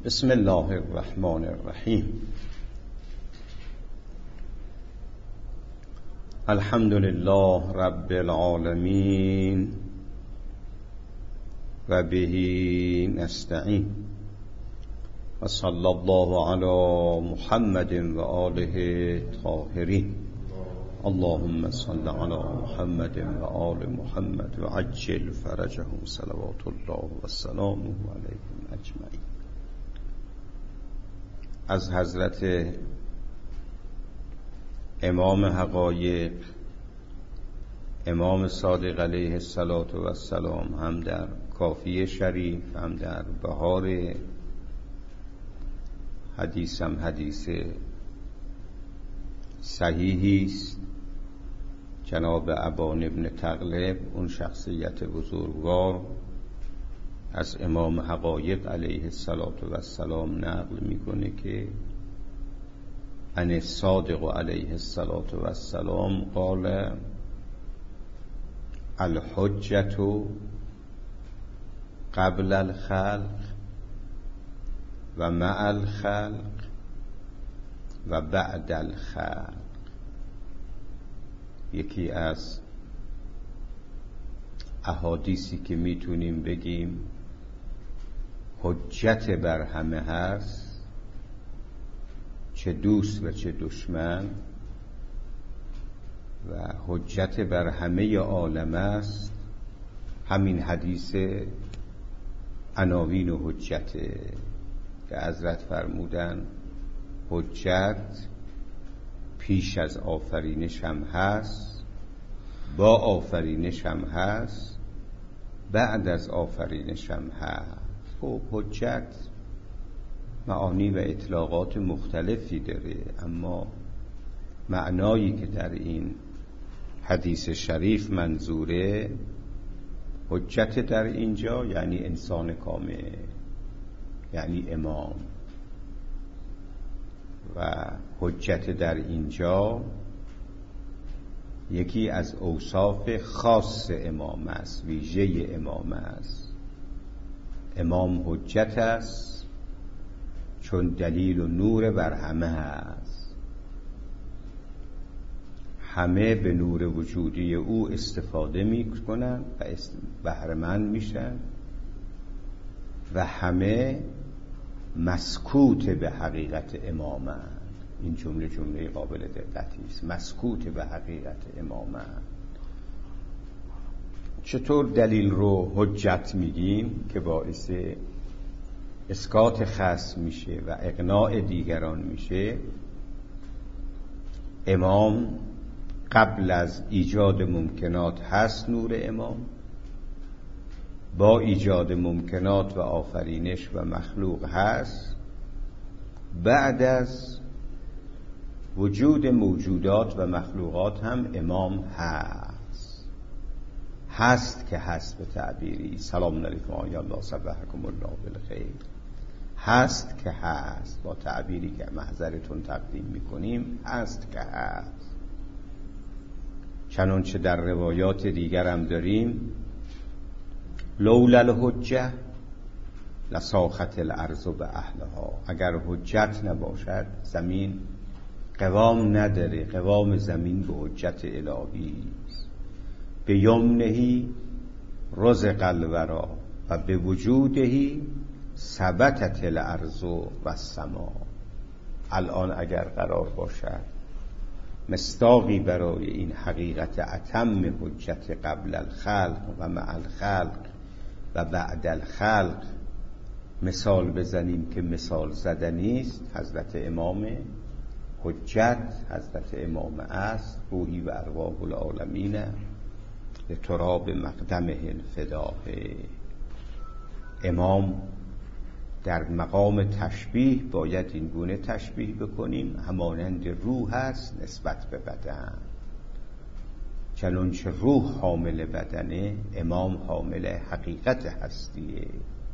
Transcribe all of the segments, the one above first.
بسم الله الرحمن الرحیم. الحمد لله رب العالمین و به نستعین و صلی الله علی محمد و آله طاهرین. اللهم صل علی محمد و آل محمد و عجل فرجهم صلوات الله و سلامه علیهم اجمعین. از حضرت امام حقایق امام صادق علیه السلام هم در کافی شریف هم در بهار حدیث هم حدیث صحیحی است. جناب ابان ابن تغلب اون شخصیت بزرگوار از امام حقایق علیه السلام نقل میکنه که ان الصادق علیه السلام قال الحجة قبل الخلق و مع الخلق و بعد الخلق. یکی از احادیثی که میتونیم بگیم حجت بر همه هست، چه دوست و چه دشمن، و حجت بر همه عالم است. همین حدیث عناوین و حجت که حضرت فرمودن حجت پیش از آفرینش هم هست، با آفرینش هم هست، بعد از آفرینش هم هست. خب حجت معانی و اطلاقات مختلفی داره، اما معنایی که در این حدیث شریف منظوره حجت در اینجا یعنی انسان کامل، یعنی امام. و حجت در اینجا یکی از اوصاف خاص امام است، ویژه امام است. امام حجت است چون دلیل و نور بر همه است. همه به نور وجودی او استفاده میکنن و بهره‌مند میشن و همه مسکوت به حقیقت امامند. این جمله قابل دقتی است. مسکوت به حقیقت امامند. چطور دلیل رو حجت میگیم که باعث اسکات خصم میشه و اقناع دیگران میشه؟ امام قبل از ایجاد ممکنات هست، نور امام با ایجاد ممکنات و آفرینش و مخلوق هست، بعد از وجود موجودات و مخلوقات هم امام هست که هست به تعبیری سلام علیکم آیا الله صبحکم الله بالخیر، هست که هست با تعبیری که محضرتون تقدیم میکنیم، هست که هست. چنانچه در روایات دیگر هم داریم لولا الحجة لساخت الارض باهلها. اگر حجت نباشد زمین قوام نداره. قوام زمین به حجت الهی است. به یمنه رزق الورا و به وجوده ثبتت الارض و السما. الان اگر قرار باشد مصداقی برای این حقیقت اتم حجت قبل الخلق و مع الخلق و بعد الخلق مثال بزنیم که مثال زدنی است، حضرت امام حجت حضرت امام است. روحی و ارواح العالمین لتراب مقدمه الفداه. امام در مقام تشبیه باید این گونه تشبیه بکنیم همانند روح است نسبت به بدن. چنانچه روح حامل بدنه، امام حامل حقیقت هستیه.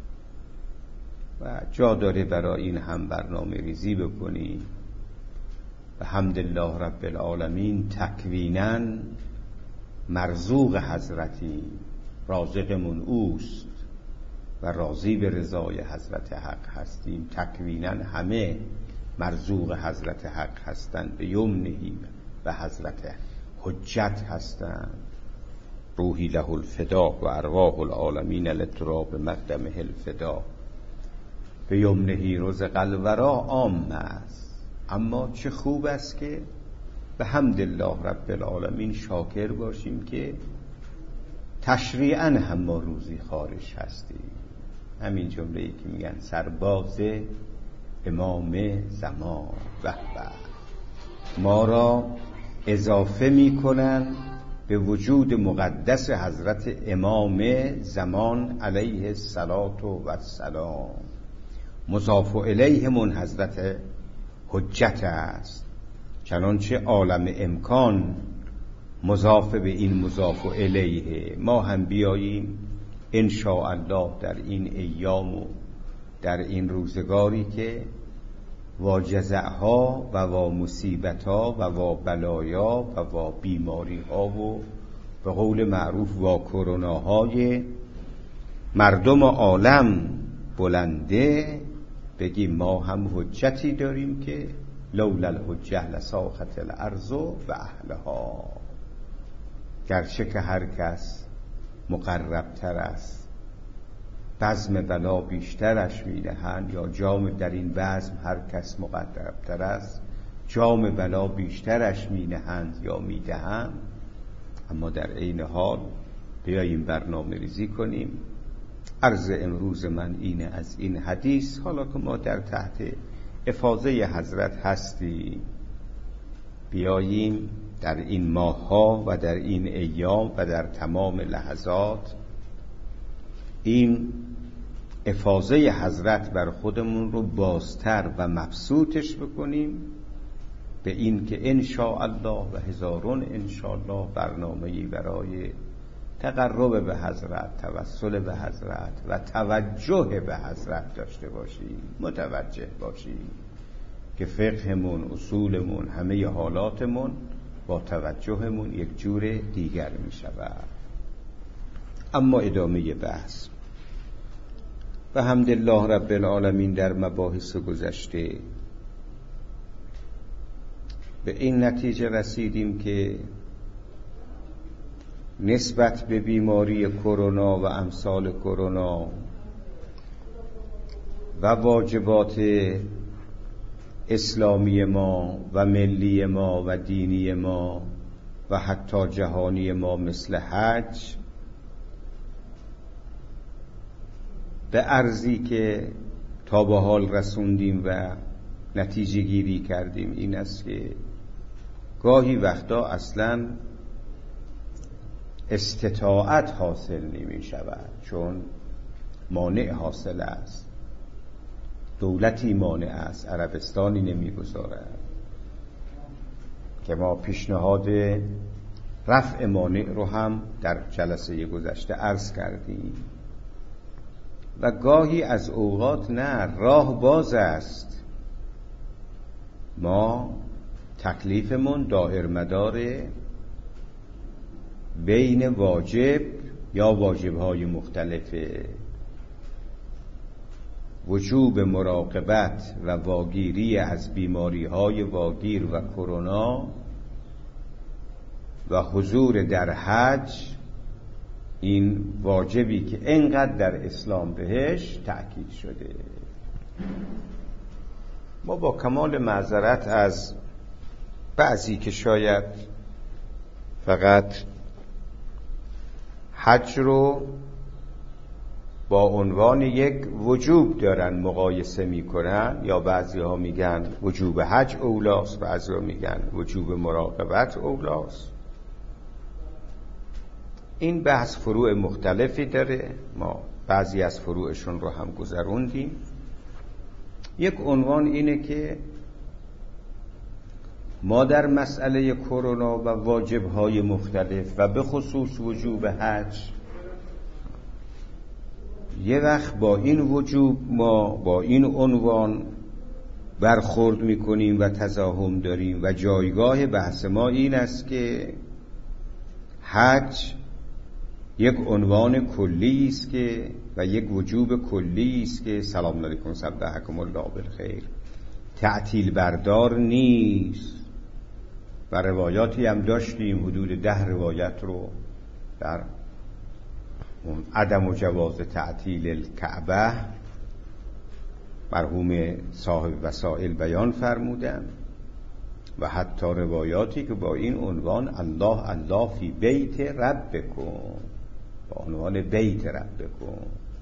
و جا داره برای این هم برنامه ریزی بکنیم. و حمدالله رب العالمین تکویناً مرزوق حضرتی، رازقمون اوست، و به وجود او ثبتت الارض و السما. الان اگر قرار باشد مصداقی برای این حقیقت اتم حجت قبل الخلق و مع الخلق و بعد الخلق مثال بزنیم که مثال زدنی است، حضرت امام حجت حضرت امام است. روحی و ارواح العالمین لتراب مقدمه الفداه. امام در مقام تشبیه باید این گونه تشبیه بکنیم همانند روح است نسبت به بدن. چنانچه روح حامل بدنه، امام حامل حقیقت هستیه. و جا داره برای این هم برنامه ریزی بکنیم. و حمدالله رب العالمین تکویناً مرزوق حضرتی، رازقمون اوست، و راضی به رضای حضرت حق هستیم. تکویناً همه مرزوق حضرت حق هستند، به یمنهی و حضرت حجت هستند. روحی له الفدا و ارواح العالمین لتراب مقدمه الفدا. به یمنهی رزق الورا عام است، اما چه خوب است که به حمد الله رب العالمین شاکر باشیم که تشریعاً هم ما روزی خارج هستیم. همین جمله‌ای که میگن سرباز امام زمان به ما را اضافه میکنن به وجود مقدس حضرت امام زمان علیه السلام. مضاف الیه من حضرت حجت است، چنانچه عالم امکان مضاف به این مضاف الیه. ما هم بیاییم ان شاء الله در این ایام و در این روزگاری که وا جزعها و وا مصیبتها و وا بلایا و وا بیماریها و به قول معروف وا کروناهای مردم عالم بلنده، بگیم ما هم حجتی داریم که لولا الحجه لساخت الارض و اهلها. گرچه که هر کس مقربتر است بزم بلا بیشترش میدهند، یا جام در این بزم هر کس مقربتر است جام بلا بیشترش میدهند یا میدهند. اما در عین حال بیاییم برنامه ریزی کنیم. عرض امروز من اینه از این حدیث، حالا که ما در تحت افاضه حضرت هستیم، بیاییم در این ماه‌ها و در این ایام و در تمام لحظات این افاضه حضرت بر خودمون رو بازتر و مبسوطش بکنیم، به این که ان شاء الله و هزارون ان شاء الله برنامه‌ای برای تقرب به حضرت، توسل به حضرت و توجه به حضرت داشته باشیم. متوجه باشیم که فقهمون، اصولمون، همه حالاتمون با توجهمون یک جور دیگر می شود. اما ادامه بحث. و حمدالله رب العالمین در مباحث گذشته به این نتیجه رسیدیم که نسبت به بیماری کرونا و امثال کرونا و واجبات اسلامی ما و ملی ما و دینی ما و حتی جهانی ما مثل حج، به عرضی که تا به حال رسوندیم و نتیجه گیری کردیم این است که گاهی وقتا اصلا استطاعت حاصل نمی شود، چون مانع حاصل است، دولتی مانع است، عربستانی نمی گذارد که ما پیشنهاد رفع مانع رو هم در جلسه گذشته عرض کردیم. و گاهی از اوقات نه، راه باز است، ما تکلیفمون دایر مدار بین واجب یا واجب‌های مختلفه. وجوب مراقبت و واگیری از بیماری‌های واگیر و کرونا و حضور در حج، این واجبی که اینقدر در اسلام بهش تأکید شده. ما با کمال معذرت از بعضی که شاید فقط حج رو با عنوان یک وجوب دارن مقایسه میکنن، یا بعضی ها میگن وجوب حج اولاست، بعضی ها میگن وجوب مراقبت اولاست. این بحث فروع مختلفی داره، ما بعضی از فروعشون رو هم گذروندیم. یک عنوان اینه که ما در مسئله کرونا و واجب‌های مختلف و به خصوص وجوب حج، یه وقت با این وجوب ما با این عنوان برخورد میکنیم و تزاحم داریم و جایگاه بحث ما این است که حج یک عنوان کلی است که و یک وجوب کلی است که سلام علیکم صبحکم الله بالخیر، تعطیل بردار نیست. و روایاتی هم داشتیم، حدود 10 روایت رو در عدم و جواز تعطیل الکعبه مرحوم صاحب وسائل بیان فرمودن، و حتی روایاتی که با این عنوان الله الله فی بیت ربکم، با عنوان بیت ربکم.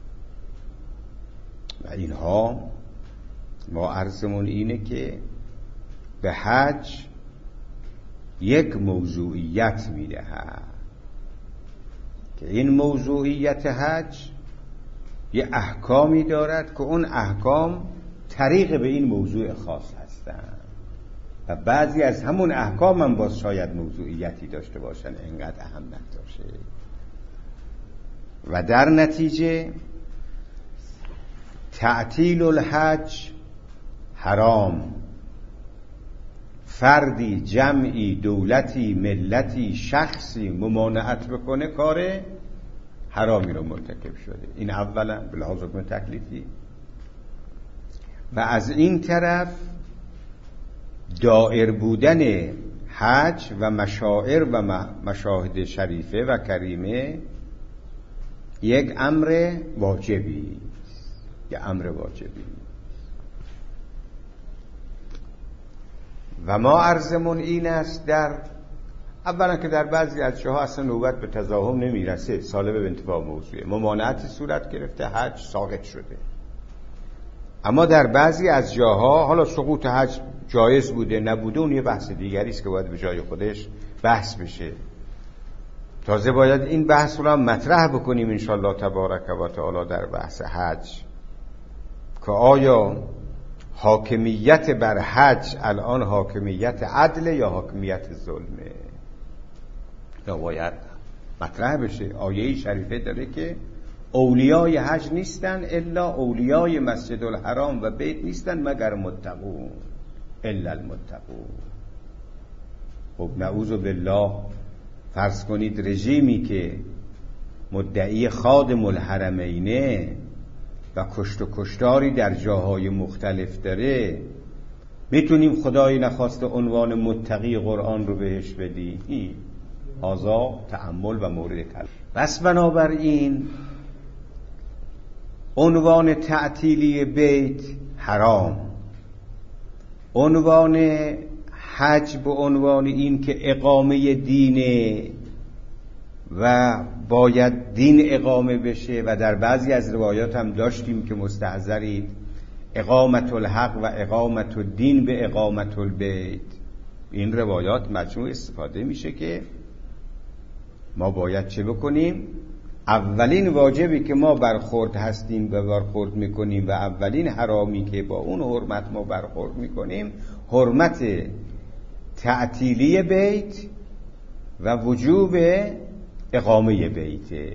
و اینها ما عرضمون اینه که به حج یک موضوعیت میدهد که این موضوعیت حج یه احکامی دارد که اون احکام طریق به این موضوع خاص هستند و بعضی از همون احکام هم باز شاید موضوعیتی داشته باشن اینقدر اهمیت داشته و در نتیجه تعطیل الحج حرام. فردی، جمعی، دولتی، ملتی، شخصی ممانعت بکنه کار حرامی رو مرتکب شده. این اولا به لحاظ حکم تکلیفی. و از این طرف دائر بودن حج و مشاعر و مشاهد شریفه و کریمه یک امر واجبی، یک امر واجبی. و ما عرضمون این است در اولا که در بعضی از جاها اصلا نوبت به تزاحم نمیرسه، سالب به انتفاع موضوعه، ممانعت صورت گرفته، حج ساقط شده. اما در بعضی از جاها حالا سقوط حج جایز بوده نبوده، اون یه بحث دیگری است که باید به جای خودش بحث بشه. تازه باید این بحث رو هم مطرح بکنیم انشالله تبارک و تعالی در بحث حج که آیا حاکمیت بر حج الان حاکمیت عدل یا حاکمیت ظلمه، یا باید مطرح بشه. آیه شریفه داره که اولیای حج نیستن الا اولیای مسجد الحرام و بیت نیستن مگر متقون الا المتقون. خب نعوذ بالله، فرض کنید رژیمی که مدعی خادم الحرمینه و کشت و کشتاری در جاهای مختلف داره، میتونیم خدای نخواسته عنوان متقی قرآن رو بهش بدی؟ هذا تأمل و مورد کلام. بس بنابراین عنوان تعطیلی بیت حرام، عنوان حج به عنوان این که اقامه دینه و باید دین اقامه بشه، و در بعضی از روایات هم داشتیم که مستحضرید اقامت الحق و اقامت الدین به اقامت البیت. این روایات مجموع استفاده میشه که ما باید چه بکنیم؟ اولین واجبی که ما برخورد هستیم و برخورد میکنیم و اولین حرامی که با اون حرمت ما برخورد میکنیم حرمت تعطیلی بیت و وجوب اقامه بیت.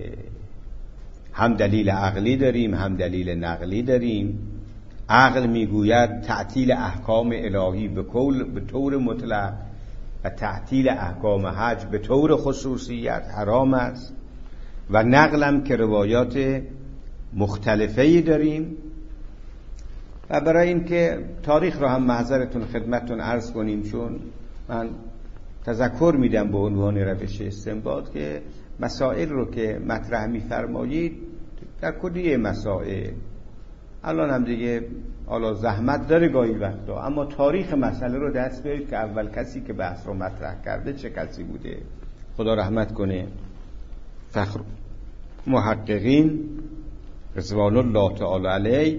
هم دلیل عقلی داریم هم دلیل نقلی داریم. عقل میگوید تعطیل احکام الهی به طور مطلق و تعطیل احکام حج به طور خصوصیت حرام است، و نقلم که روایات مختلفه‌ای داریم. و برای اینکه تاریخ رو هم محضرتون خدمتتون عرض کنیم، چون من تذکر میدم به عنوان روش استنباط که مسائل رو که مطرح میفرمایید در کلیه مسائل الان هم دیگه حالا زحمت داره گاهی وقتا، اما تاریخ مسئله رو دست بیارید که اول کسی که بحث رو مطرح کرده چه کسی بوده. خدا رحمت کنه فخر محققین رضوان الله تعالی علیه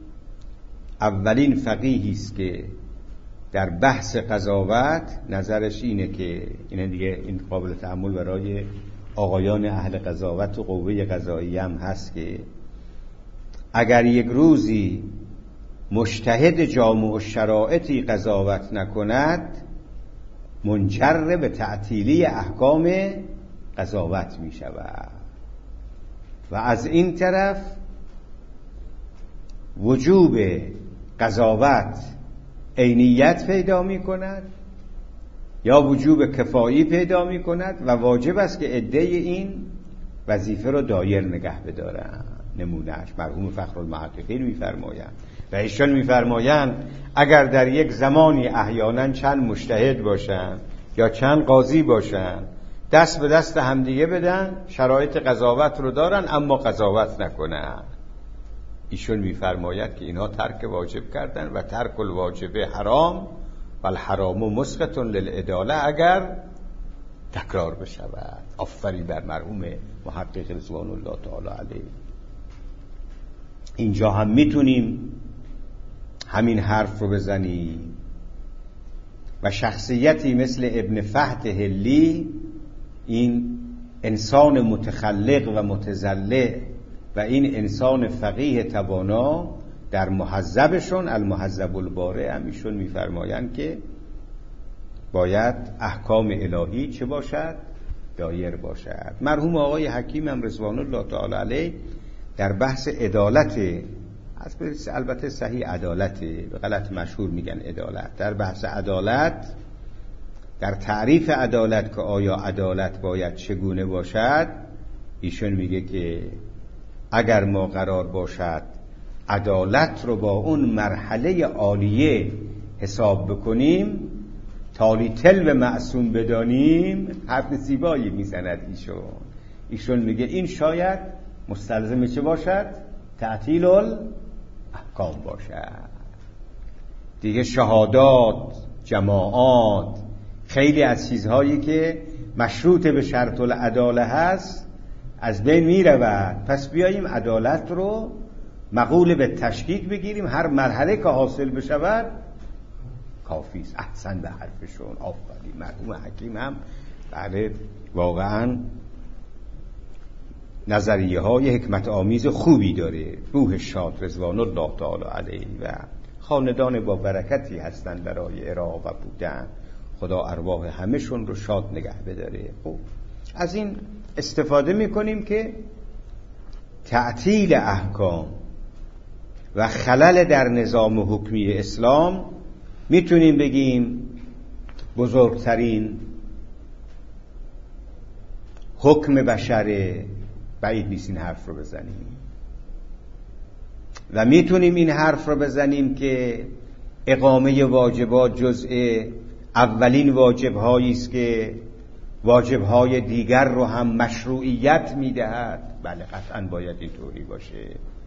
اولین فقیهی است که در بحث قضاوت نظرش اینه که این قابل تأمل برای آقایان اهل قضاوت و قوه قضایی هم هست که اگر یک روزی مجتهد جامع الشرائطی قضاوت نکند منجر به تعطیلی احکام قضاوت می شود. و از این طرف وجوب قضاوت عینیت پیدا می کند یا وجوب کفایی پیدا می کند و واجب است که عده این وظیفه رو دایر نگه بدارند. نمونهش مرحوم فخرالمحققین میفرمایند و ایشان میفرمایند اگر در یک زمانی احیانا چند مجتهد باشن یا چند قاضی باشن دست به دست همدیگه بدن، شرایط قضاوت رو دارن اما قضاوت نکنن، ایشون میفرماید که اینها ترک واجب کردن و ترک الواجب حرام و الحرام مسقط للعداله اگر تکرار بشود. آفرین بر مرحوم محقق رضوان الله تعالی علیه. اینجا هم میتونیم همین حرف رو بزنیم و شخصیتی مثل ابن فهد حلی، این انسان متخلق و متزلع و این انسان فقیه توانا، در مهذبشون المهذب البارع همیشون میفرمایند که باید احکام الهی چه باشد؟ دایر باشد. مرحوم آقای حکیم هم رضوان الله تعالی علیه در بحث عدالت، البته صحیح عدالته، به غلط مشهور میگن عدالت، در بحث عدالت، در تعریف عدالت که آیا عدالت باید چگونه باشد، ایشون میگه که اگر ما قرار باشد عدالت رو با اون مرحله عالیه حساب بکنیم، تالی تل به معصوم بدانیم، حرف زیبایی میزند ایشون میگه این شاید مستلزم چه باشد؟ تعطیل الاحکام باشد. دیگه شهادات، جماعات، خیلی از چیزهایی که مشروط به شرط العداله هست از بین می رود. پس بیاییم عدالت رو مقول به تشکیک بگیریم، هر مرحله که حاصل بشود کافی است. احسن به حرفشون، آفرین. مرحوم حکیم هم بله واقعا نظریه های حکمت آمیز خوبی داره. روح شاد رضوان الله تعالی علیه و خاندان با برکتی هستند برای عراق و بودن. خدا ارواح همه‌شون رو شاد نگه بداره. خب از این استفاده میکنیم که تعطیل احکام و خلل در نظام حکمی اسلام میتونیم بگیم بزرگترین حکم بشره. بعید نیست این حرف رو بزنیم و میتونیم این حرف رو بزنیم که اقامه واجبات جزء اولین واجب‌هایی است که واجب‌های دیگر رو هم مشروعیت میدهد. بله قطعاً باید اینطوری باشه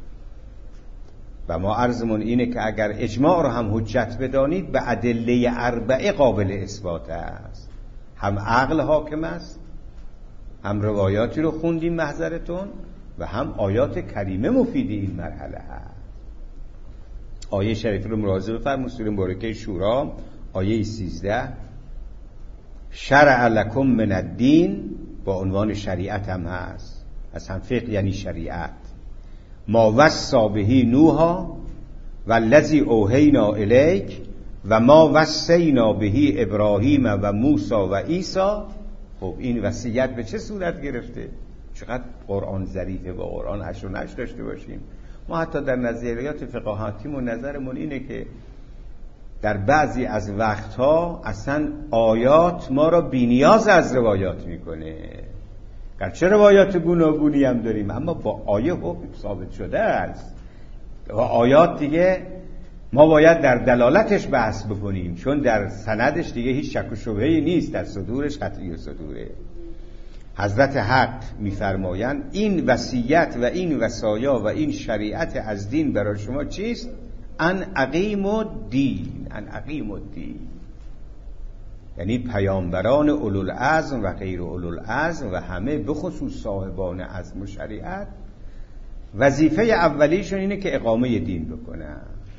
و ما عرضمون اینه که اگر اجماع رو هم حجت بدانید به ادله اربعه قابل اثبات است. هم عقل حاکم است، هم روایاتی رو خوندیم محضرتون و هم آیات کریمه مفید این مرحله هست. آیه شریف رو مراجعه بفرمایید، سوره مبارکه شورا آیه 13 شرع لکم من الدین، با عنوان شریعت هم هست، از هم فقه یعنی شریعت، ما وصی به نوحا والذی اوحینا الیک و ما وصینا به ابراهیم و موسی و عیسی. خب این وصیت به چه صورت گرفته؟ چقدر قرآن ظریفه، با قرآن هش و نش داشته باشیم. ما حتی در نظریات فقاهتیم و نظرمون اینه که در بعضی از وقتها اصلا آیات ما را بی‌نیاز از روایات میکنه. گرچه روایات گوناگونی هم داریم اما با آیه حکم ثابت شده است و آیات دیگه ما باید در دلالتش بحث بکنیم، چون در سندش دیگه هیچ شک و شبهه‌ای نیست، در صدورش قطعی و صدوره. حضرت حق میفرمایند این وصیت و این وصایا و این شریعت از دین برای شما چیست؟ ان اقیم الدین، ان اقیم الدین، یعنی پیامبران اولوالعزم و غیر اولوالعزم و همه به خصوص صاحبان عزم و شریعت وظیفه اولیشون اینه که اقامه دین بکنن.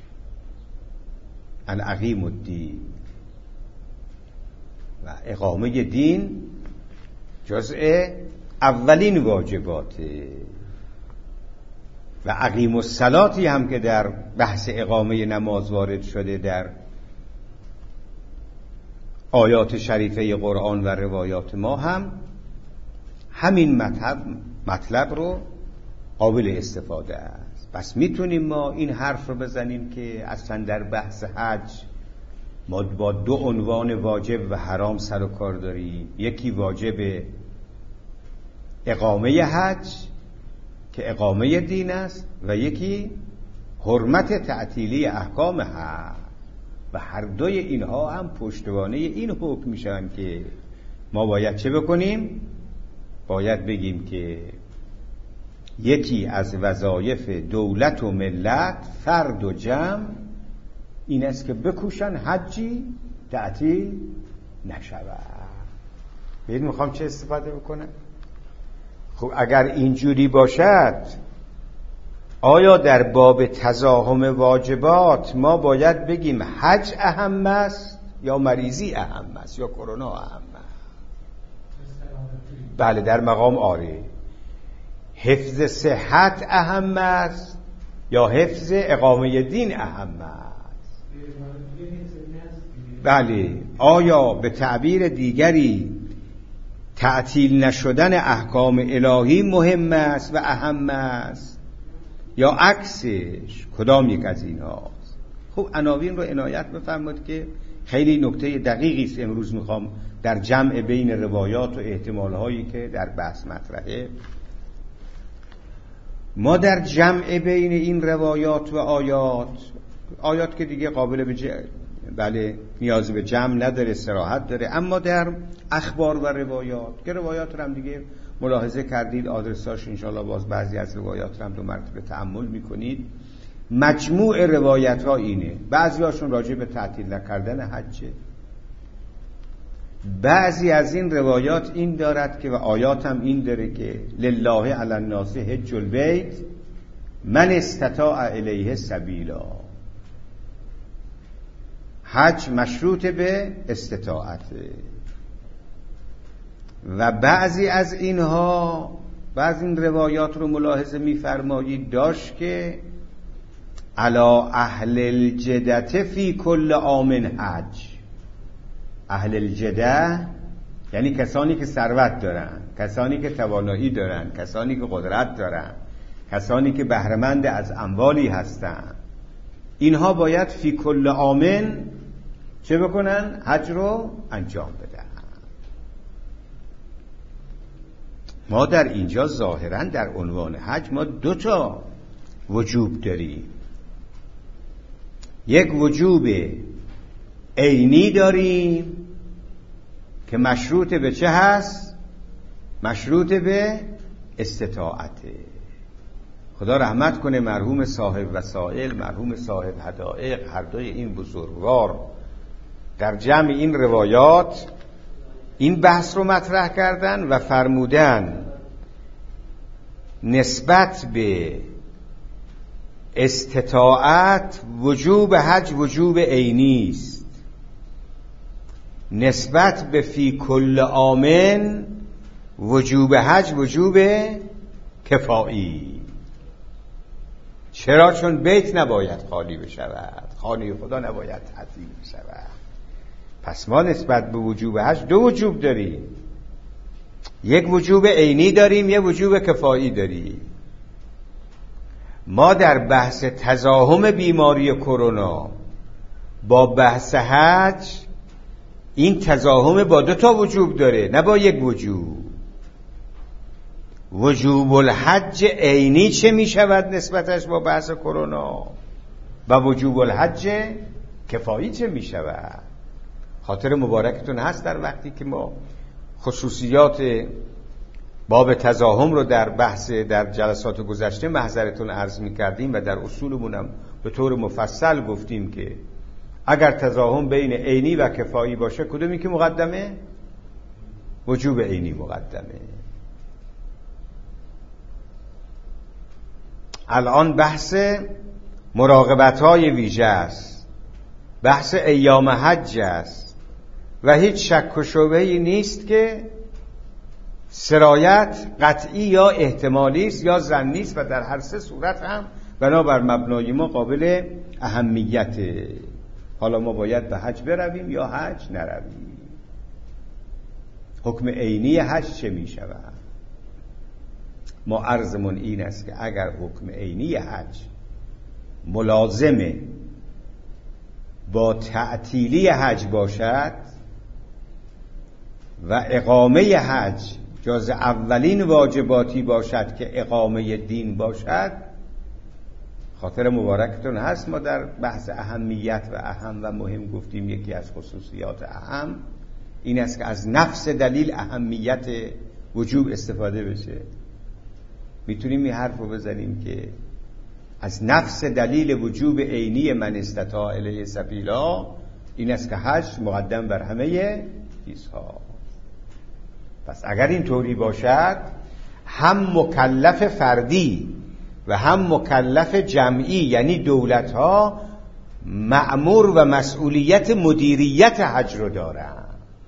ان اقیم الدین و اقامه دین جزء اولین واجباته و اقیم الصلاتی هم که در بحث اقامه نماز وارد شده در آیات شریفه قرآن و روایات ما هم همین مطلب رو قابل استفاده است. پس میتونیم ما این حرف رو بزنیم که اصلا در بحث حج ما با دو عنوان واجب و حرام سر و کار داریم. یکی واجب اقامه حج که اقامه دین است و یکی حرمت تعطیلی احکام هست و هر دوی اینها هم پشتوانه این حکم میشن که ما باید چه بکنیم؟ باید بگیم که یکی از وظایف دولت و ملت، فرد و جمع، این است که بکوشن حجی تعطیل نشود. ببین میخوام چه استفاده بکنم. خب اگر اینجوری باشد، آیا در باب تزاحم واجبات ما باید بگیم حج اهم است یا مریضی اهم است یا کرونا اهم است؟ بله، در مقام آره. حفظ صحت اهم است یا حفظ اقامه دین اهم است؟ بله. آیا به تعبیر دیگری تعطیل نشدن احکام الهی مهم است و اهم است یا عکسش؟ کدام یک از این هاست؟ خب عناوین رو عنایت بفرمایید که خیلی نکته دقیقی است. امروز میخوام در جمع بین روایات و احتمالهایی که در بحث مطرحه، ما در جمع بین این روایات و آیات که دیگه قابل به بله نیازی به جمع نداره، صراحت داره، اما در اخبار و روایات که روایات رو هم دیگه ملاحظه کردید، آدرساش انشاءالله باز بعضی از روایات رو هم 2 مرتبه تأمل میکنید. مجموع روایت ها اینه، بعضی هاشون راجع به تعطیل نکردن حجه، بعضی از این روایات این دارد که و آیات هم این داره که لله علی الناس حج البیت من استطاع الیه سبیلا. حج مشروط به استطاعته. و بعضی از اینها، بعضی این روایات رو ملاحظه می‌فرمایید داشت که علا اهل الجدة فی کل عام حج. اهل الجدة یعنی کسانی که ثروت دارن، کسانی که توانایی دارن، کسانی که قدرت دارن، کسانی که بهره‌مند از اموالی هستن، اینها باید فی کل عام چه بکنن؟ حج رو انجام بدن. ما در اینجا ظاهراً در عنوان حج ما 2 تا وجوب داریم. یک وجوب عینی داریم که مشروط به چه هست؟ مشروط به استطاعته. خدا رحمت کنه مرحوم صاحب وسائل، مرحوم صاحب حدائق، هر دوی این بزرگوار در جمع این روایات این بحث رو مطرح کردن و فرمودن نسبت به استطاعت وجوب حج وجوب عینی است، نسبت به فی کل عام وجوب حج وجوب کفایی. چرا؟ چون بیت نباید خالی بشود، خانه خدا نباید تعطیل بشود. پس ما نسبت به وجوب حج 2 وجوب داریم، یک وجوب عینی داریم، یک وجوب کفایی داریم. ما در بحث تزاحم بیماری کرونا با بحث حج، این تزاحم با 2 تا وجوب داره، نه با یک وجوب. وجوب الحج عینی چه می شود نسبتش با بحث کرونا و وجوب الحج کفایی چه می شود؟ خاطر مبارکتون هست در وقتی که ما خصوصیات باب تزاحم رو در بحث در جلسات گذشته محضرتون عرض می کردیم و در اصولمونم به طور مفصل گفتیم که اگر تزاحم بین عینی و کفایی باشه کدومی که مقدمه؟ وجوب عینی مقدمه. الان بحث مراقبت‌های ویژه است، بحث ایام حج است و هیچ شک و شبهه‌ای نیست که سرایت قطعی یا احتمالی است یا ظنی است و در هر 3 صورت هم بنابر مبنای ما قابل اهمیته. حالا ما باید به حج برویم یا حج نرویم. حکم عینی حج چه می شود؟ ما عرضمون این است که اگر حکم عینی حج ملازمه با تعطیلی حج باشد و اقامه حج جز اولین واجباتی باشد که اقامه دین باشد. خاطر مبارکتون هست ما در بحث اهمیت و اهم و مهم گفتیم یکی از خصوصیات اهم این است که از نفس دلیل اهمیت وجوب استفاده بشه. میتونیم این حرف رو بزنیم که از نفس دلیل وجوب عینی من استطاع الیه سبیلا این است که حج مقدم بر همه چیزها. پس اگر این طوری باشد هم مکلف فردی و هم مکلف جمعی یعنی دولت ها مأمور و مسئولیت مدیریت حج رو دارن،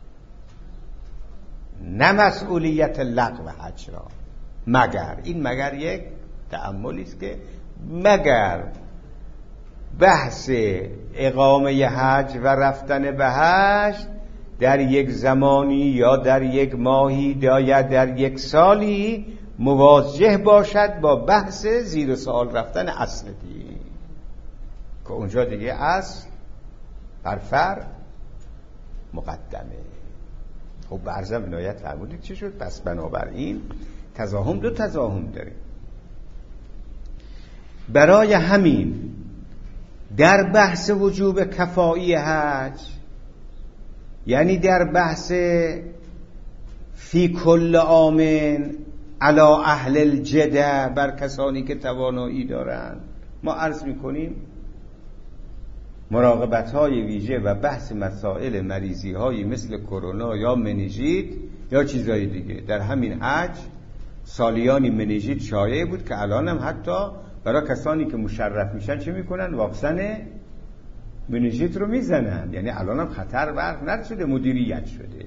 نه مسئولیت لغو حج را. مگر یک تأملی است که مگر بحث اقامه حج و رفتن به حج در یک زمانی یا در یک ماهی یا در یک سالی مواجه باشد با بحث زیر سوال رفتن اصل دین که اونجا دیگه اصل بر فرع مقدمه. خب به عرضم عنایت فرمودید چی شد؟ پس بنابراین تزاحم دو تزاحم داریم. برای همین در بحث وجوب کفایی حج یعنی در بحث فی کل آمن علا اهل الجده بر کسانی که توانایی دارند ما عرض میکنیم مراقبت های ویژه و بحث مسائل مریضی هایی مثل کرونا یا منیژیت یا چیزهای دیگه. در همین حج سالیانی منیژیت شایع بود که الان هم حتی برای کسانی که مشرف میشن چه میکنن؟ واکسن منیژیت رو میزنن. یعنی الان هم خطر برق نشده، مدیریت شده.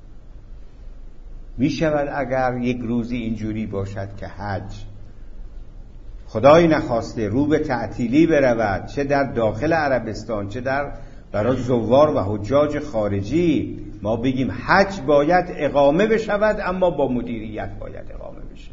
میشود اگر یک روزی اینجوری باشد که حج خدای نخواسته رو به تعطیلی برود، چه در داخل عربستان چه در برای زوار و حجاج خارجی، ما بگیم حج باید اقامه بشود اما با مدیریت باید اقامه بشه.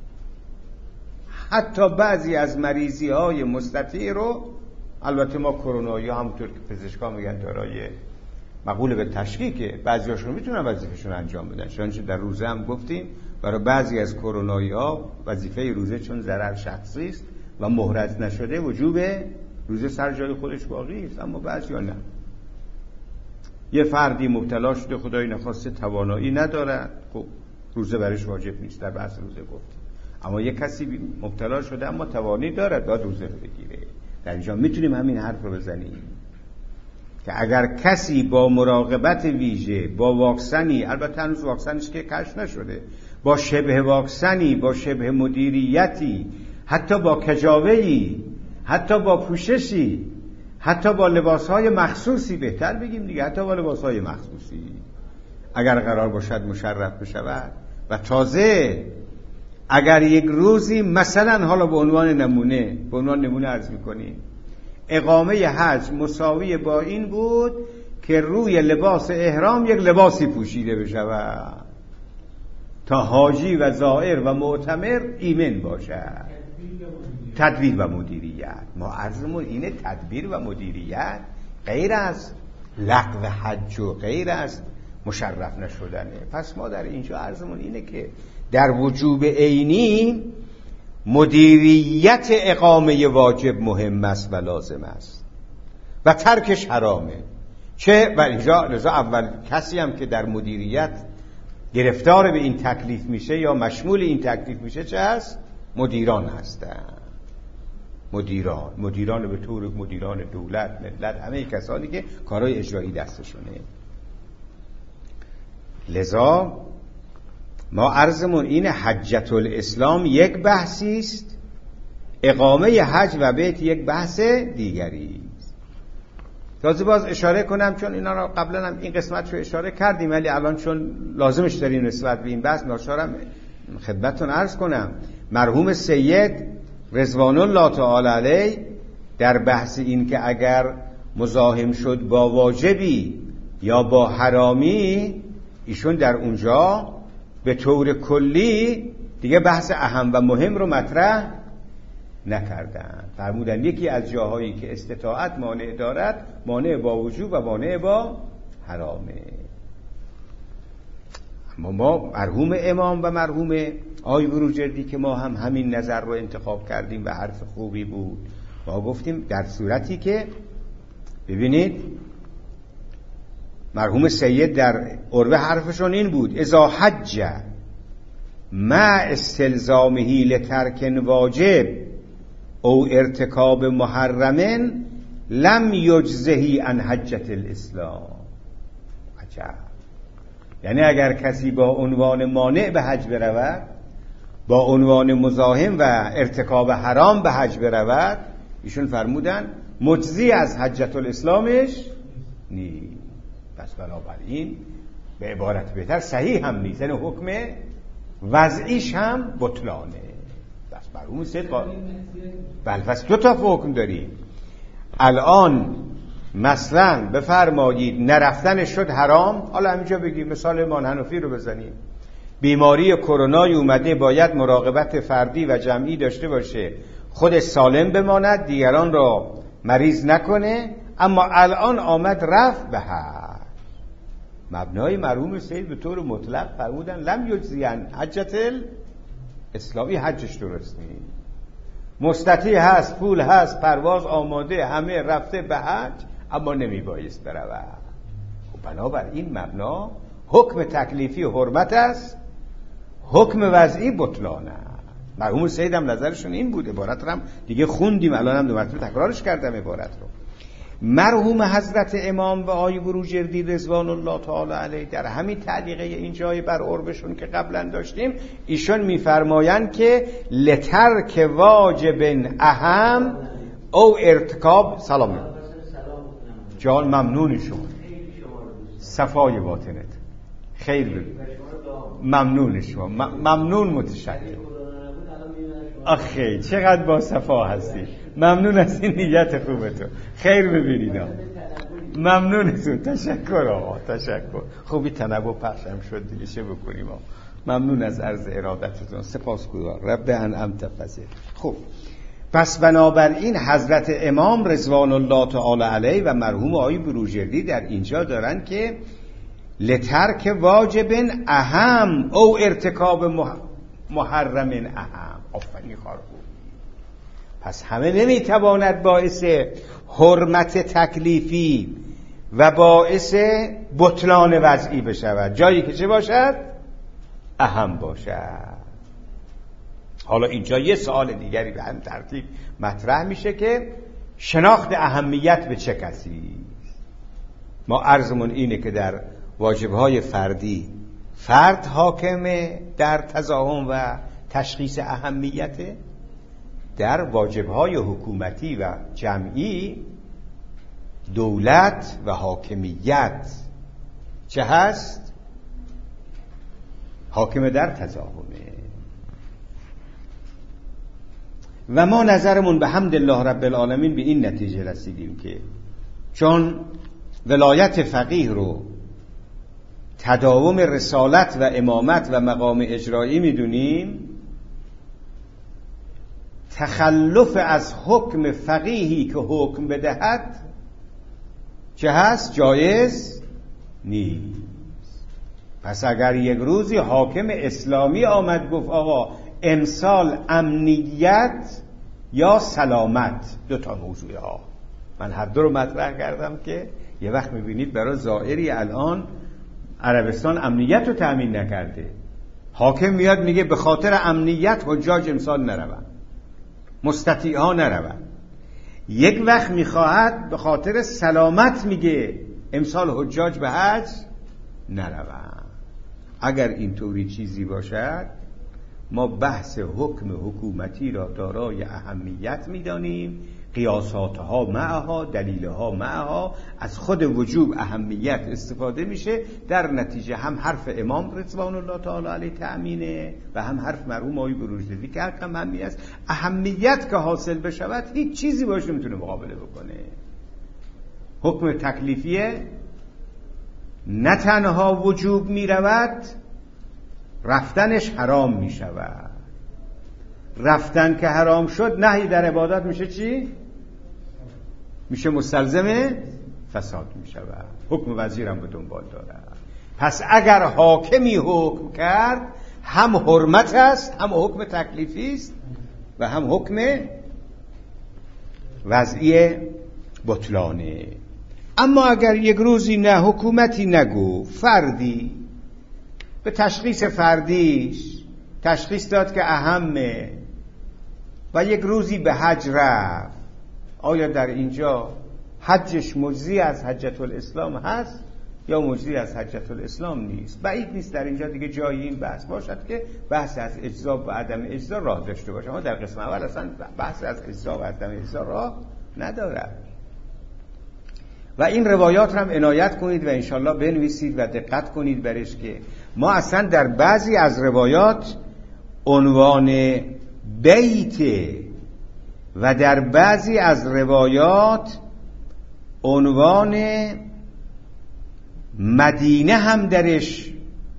حتی بعضی از مریضی های مستطیع رو، البته ما کرونایی همونطور که پزشکان میگن دارای مقوله به تشکیکه، بعضی هاشون میتونن وظیفهشون انجام بدن. چون در روزه هم گفتیم برای بعضی از کرونایی ها وظیفه روزه چون ضرر شخصی است و محرز نشده وجوب روزه سر جای خودش باقی است، اما بعضی ها نه. یه فردی مبتلا شده خدای نخواسته توانایی ندارد، خب روزه برش واجب نیست، در بحث روزه گفتیم. اما یه کسی مبتلا شده اما توانایی دارد باید روزه رو بگیره. در اینجا میتونیم همین حرف رو بزنیم که اگر کسی با مراقبت ویژه، با واکسنی، البته هنوز واکسنش که کشف نشده، با شبه واکسنی، با شبه مدیریتی، حتی با کجاوهی، حتی با پوششی، حتی با لباسهای مخصوصی، بهتر بگیم دیگه حتی با لباسهای مخصوصی اگر قرار باشد مشرف بشود و تازه اگر یک روزی مثلا حالا به عنوان نمونه عرض میکنیم اقامه حج مساوی با این بود که روی لباس احرام یک لباسی پوشیده بشود تا حاجی و زائر و معتمر ایمن باشد. تدبیر و مدیریت، ما عرضمون اینه تدبیر و مدیریت غیر از لغو حج و غیر از مشرف نشدنه. پس ما در اینجا عرضمون اینه که در وجوب عینی مدیریت اقامه واجب مهم است و لازم است و ترکش حرامه. چه و اینجا لذا اول کسی هم که در مدیریت گرفتار به این تکلیف میشه یا مشمول این تکلیف میشه چه هست؟ مدیران هستن. مدیران به طور مدیران دولت، ملت، همه کسانی که کارهای اجرایی دستشونه. لذا ما عرضمون اینه حجت الاسلام یک بحثی است، اقامه حج و بیت یک بحث دیگری است. تازه باز اشاره کنم چون اینا رو قبلا هم این قسمت رو اشاره کردیم ولی الان چون لازمش داریم نسبت به این بحث ناچارم خدمتتون عرض کنم. مرحوم سید رضوان الله تعالی علیه در بحث این که اگر مزاحم شد با واجبی یا با حرامی، ایشون در اونجا به طور کلی دیگه بحث اهم و مهم رو مطرح نکردن. فرمودن یکی از جاهایی که استطاعت مانع دارد مانع با وجوب و مانع با حرامه. اما ما مرحوم امام و مرحوم آقای بروجردی که ما هم همین نظر رو انتخاب کردیم و حرف خوبی بود، ما گفتیم در صورتی که ببینید مرحوم سید در عربه حرفشون این بود: اذا حج مع استلزامه لترک واجب او ارتکاب محرم لم یجزه عن حجة الاسلام. عجب. یعنی اگر کسی با عنوان مانع به حج برود، با عنوان مزاحم و ارتکاب حرام به حج برود، ایشون فرمودن مجزی از حجة الاسلامش نیست. پس بنابراین به عبارت بهتر صحیح هم نیست، یعنی حکم وضعیش هم بطلانه. بس مرحوم سید بله، پس دو تا حکم داریم. الان مثلا بفرمایید نرفتنش شد حرام، حالا همینجا بگیم مثال امام حنفی رو بزنیم، بیماری کرونای اومده باید مراقبت فردی و جمعی داشته باشه، خود سالم بماند، دیگران را مریض نکنه، اما الان آمد رفت به حج. مبنای مرحوم سید به طور مطلق فرمودن لم یجزیان حجة الاسلامی، حجش درست نیست، مستطیع هست، پول هست، پرواز آماده، همه رفته به حج، اما نمی بایست برود. خب بنابراین مبنا حکم تکلیفی حرمت است، حکم وضعی بطلان است. مرحوم سید هم نظرشون این بود. عبارت رو هم دیگه خوندیم، الان هم دو مرتبه تکرارش کردم عبارت رو. مرحوم حضرت امام و آقای بروجردی رضوان الله تعالی علیه در همین تعلیقه این جای بر عربشون که قبلا داشتیم، ایشون میفرمایند که لترک واجب اهم او ارتکاب سلام جان ممنونشون صفای باطنت خیر بگو، ممنون شما، ممنون، متشکر. آخه چقدر با صفا هستی، ممنون از این نیت خوبتون، خیر ببینید. ممنونتون، تشکر آقا، تشکر. خوبی تنوع پخشم شد دیگه، چه بکنیم آقا. ممنون از عرض ارادتتون، سپاسگزار. رب انعمت فضل. خب پس بنابراین حضرت امام رضوان الله تعالی علیه و مرحوم آقای بروجردی در اینجا دارن که لترک واجب اهم او ارتکاب محرم اهم. آفرین خارقو. پس همه نمیتواند باعث حرمت تکلیفی و باعث بطلان وضعی بشود، جایی که چه باشد؟ اهم باشد. حالا اینجا یه سوال دیگری به هم ترتیب مطرح میشه که شناخت اهمیت به چه کسی؟ ما عرضمون اینه که در واجبهای فردی فرد حاکمه در تزاحم و تشخیص اهمیته، در واجبهای حکومتی و جمعی دولت و حاکمیت چه هست؟ حاکم در تزاحمه. و ما نظرمون به حمدالله رب العالمین به این نتیجه رسیدیم که چون ولایت فقیه رو تداوم رسالت و امامت و مقام اجرایی میدونیم، تخلف از حکم فقیهی که حکم بدهد چه هست؟ جایز نیست. پس اگر یک روزی حاکم اسلامی آمد گفت آقا امسال امنیت یا سلامت، دو تا موضوع ها، من هر دو رو مطرح کردم که یه وقت میبینید برای زائری الان عربستان امنیت رو تأمین نکرده، حاکم میاد میگه به خاطر امنیت حجاج امسال نروند، مستطیع ها نروند. یک وقت میخواهد به خاطر سلامت میگه امسال حجاج به حج نروند. اگر اینطوری چیزی باشد ما بحث حکم حکومتی را دارای اهمیت میدانیم، قیاساتها معها، دلیلها معها، از خود وجوب اهمیت استفاده میشه، در نتیجه هم حرف امام رضوان الله تعالی علیه تأمینه و هم حرف مرحوم آقای بروجردی که حرف اهمیت است. اهمیت که حاصل بشود هیچ چیزی باش نمیتونه مقابله بکنه. حکم تکلیفیه نه تنها وجوب میرود، رفتنش حرام میشود. رفتن که حرام شد نهی در عبادت میشه چی؟ میشه مستلزم فساد میشود. حکم وزیرم به دنبال داره. پس اگر حاکمی حکم کرد هم حرمت است، هم حکم تکلیفی است و هم حکم وضعی بطلانه. اما اگر یک روزی نه حکومتی نگو، فردی به تشخیص فردیش تشخیص داد که اهمه و یک روزی به حج رفت، آیا در اینجا حجش مجزی از حجة الاسلام هست یا مجزی از حجة الاسلام نیست؟ بعید نیست در اینجا دیگه جایی این بحث باشد که بحث از اجزا و عدم اجزا راه داشته باشه. ما در قسم اول اصلا بحث از اجزا و عدم اجزا راه ندارد و این روایات هم عنایت کنید و انشالله بنویسید و دقت کنید برش که ما اصلا در بعضی از روایات عنوان بیت و در بعضی از روایات عنوان مدینه هم درش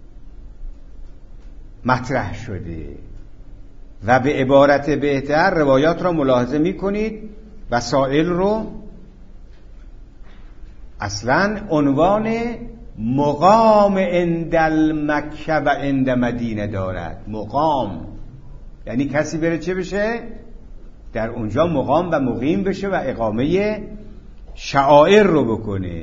مطرح شده و به عبارت بهتر روایات را ملاحظه می کنید وسائل رو اصلا عنوان مقام عند المکه و عند مدینه دارد. مقام یعنی کسی بره چه بشه؟ در اونجا مقام و مقیم بشه و اقامه شعائر رو بکنه.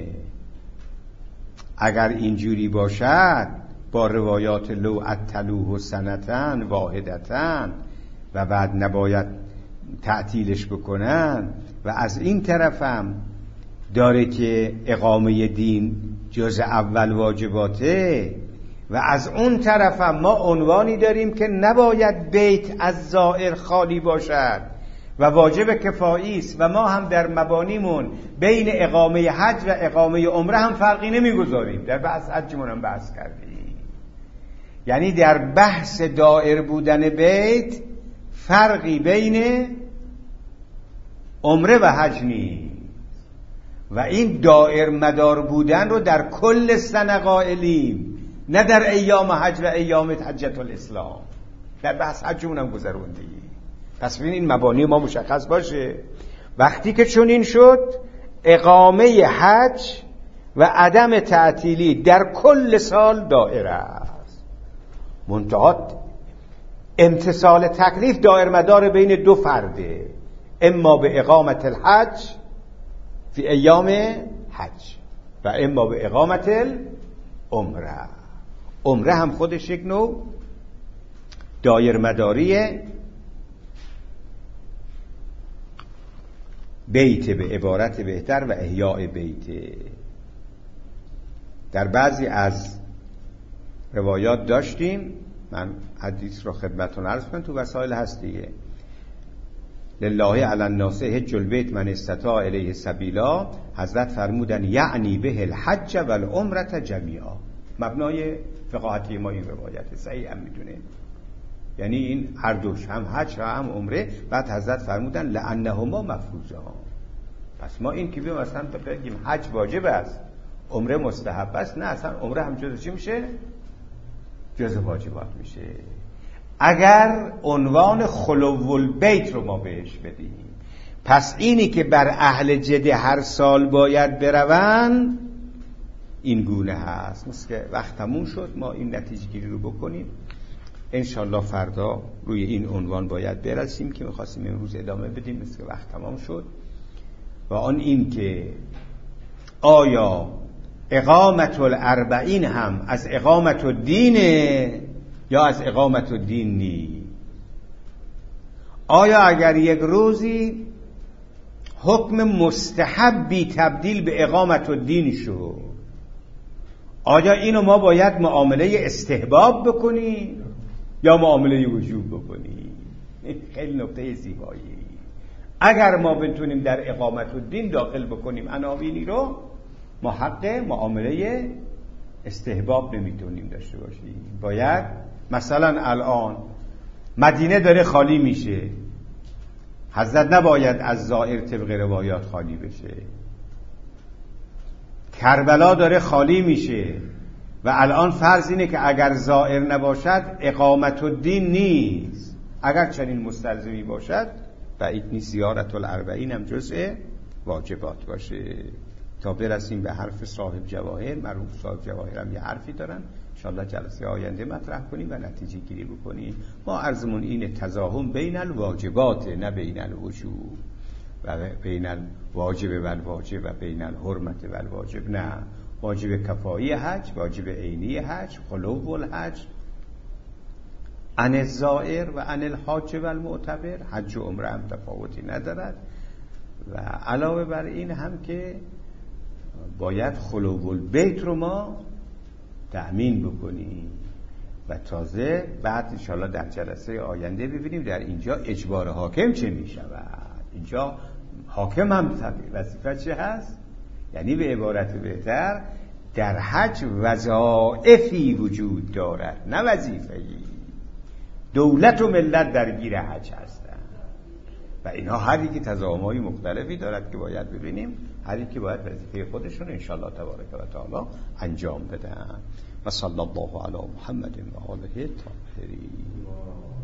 اگر اینجوری باشد با روایات لو اتلوه سنتن واحدتن و بعد نباید تعطیلش بکنن و از این طرفم داره که اقامه دین جز اول واجباته و از اون طرفم ما عنوانی داریم که نباید بیت از زائر خالی باشد و واجب کفایی است و ما هم در مبانیمون بین اقامه حج و اقامه عمره هم فرقی نمیگذاریم. در بحث حجمون هم بحث کردیم، یعنی در بحث دائر بودن بیت فرقی بین عمره و حج نیست و این دائر مدار بودن رو در کل سنه قائلیم، نه در ایام حج و ایام حجة الاسلام. در بحث حجمون هم گذروندیم. پس ببین این مبانی ما مشخص باشه. وقتی که چون این شد اقامه حج و عدم تعطیلی در کل سال دائره است. منتها امتثال تکلیف دائر مدار بین دو فرده، اما به اقامت الحج فی ایام حج و اما به اقامت العمره. عمره هم خودش یک نوع دائر مداریه، بیت به عبارت بهتر و احیاء بیت. در بعضی از روایات داشتیم، من حدیث رو خدمتتون عرض کنم، تو وسائل هست دیگه، لله علی الناس حج البیت من استطاع الیه سبیلا. حضرت فرمودن یعنی به الحج و العمره جمیعا. مبنای فقاهتی ما این روایت صحیح هم میدونه، یعنی این هر دوش، هم حج و هم عمره. بعد حضرت فرمودن لانهما مفروضان. پس ما این که بیم اصلا بگیم حج واجب است عمره مستحب است، نه، اصلا عمره هم جز چی میشه؟ جز واجبات میشه. اگر عنوان خلو البیت رو ما بهش بدیم، پس اینی که بر اهل جده هر سال باید برون این گونه هست. مثل که وقت تموم شد، ما این نتیجه گیری رو بکنیم انشالله فردا روی این عنوان باید برسیم که میخواستیم امروز ادامه بدیم، مثل که وقت تمام شد. و آن این که آیا اقامت الاربعین هم از اقامت الدینه یا از اقامت الدین نی؟ آیا اگر یک روزی حکم مستحبی تبدیل به اقامت الدین شد، آیا اینو ما باید معامله استحباب بکنیم یا معامله وجوب بکنیم؟ خیلی نکته زیبایی. اگر ما بتونیم در اقامت الدین داخل بکنیم عناوینی رو، ما حق معامله استحباب نمیتونیم داشته باشیم. باید مثلا الان مدینه داره خالی میشه، حضرت نباید از زائر طبق روایات خالی بشه. کربلا داره خالی میشه و الان فرض اینه که اگر زائر نباشد اقامت الدین نیست. اگر چنین مستلزمی باشد بعید نیست زیارت الاربعین هم جزء واجبات باشه. تا برسیم به حرف صاحب جواهر. مرحوم صاحب جواهر هم یه حرفی دارن، انشاءالله جلسه آینده مطرح کنیم و نتیجه گیری بکنیم. ما عرضمون اینه تضاهم بین الواجبات نه بین الوجوب، و بین الواجب و الواجب و بین الحرمت و الواجب نه. واجب کفایی حج، واجب عینی حج، خلو الحج عن الزائر و عن الحاج و المعتبر. حج و عمره هم تفاوتی ندارد و علاوه بر این هم که باید خلو البیت رو ما تأمین بکنیم و تازه بعد انشاءالله در جلسه آینده ببینیم در اینجا اجبار حاکم چه می شود. اینجا حاکم هم وظیفه چه هست؟ یعنی به عبارت بهتر در حج وظایفی وجود دارد نه وظیفه‌ای. دولت و ملت درگیر حج هستند و اینها هر یکی تضامن‌های مختلفی دارد که باید ببینیم، هر یکی باید وظیفه خودشون انشاءالله تبارک و تعالی انجام بدن. و صلی الله علی محمد و آله الطاهرین.